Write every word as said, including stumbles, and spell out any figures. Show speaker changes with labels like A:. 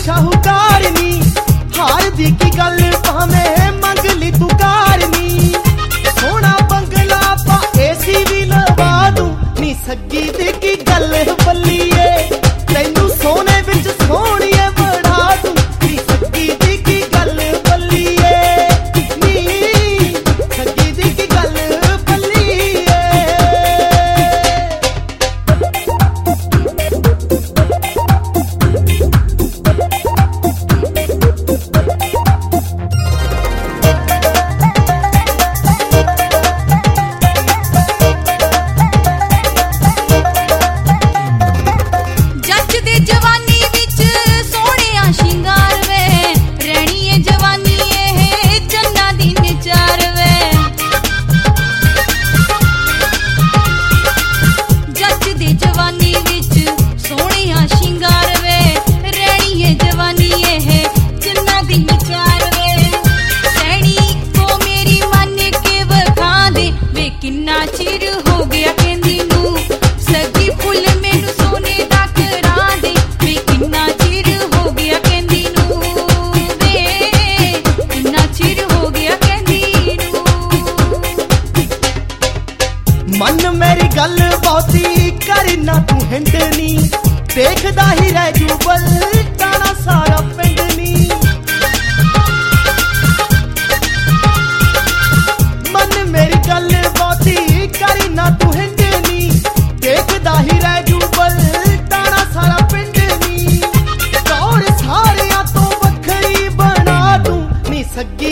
A: शाहूकार नी, हार दी की गल भावें मंग ली तू कार नी। सोना बंगला पा एसी भी लवा दूं नी, सगी दी की गल बल्लीए तैनू सोने विच सोहणिए बढ़ा दूं नी, सगी दी की गल बल्लीए नी, सगी दी की गल बल्लीए।
B: किन्ना चिर हो गया कहंदी नू, सगी फुल मैनू सोने दा करा दे वे, किन्ना चिर हो गया कहंदी नू वे, किन्ना चिर हो गया कहंदी नू।
A: मन मेरी गल बहुती कर ना तू हिंडनी, देखदा ही रह जू बल टाणा सारा पिंडनी। मन मेरी गल बहुती कर ना तू हिंडनी, देखदा ही रह जू बल टाणा सारा पिंडनी। दौड़ सारियां तो वखरी बना दूं नी, सगी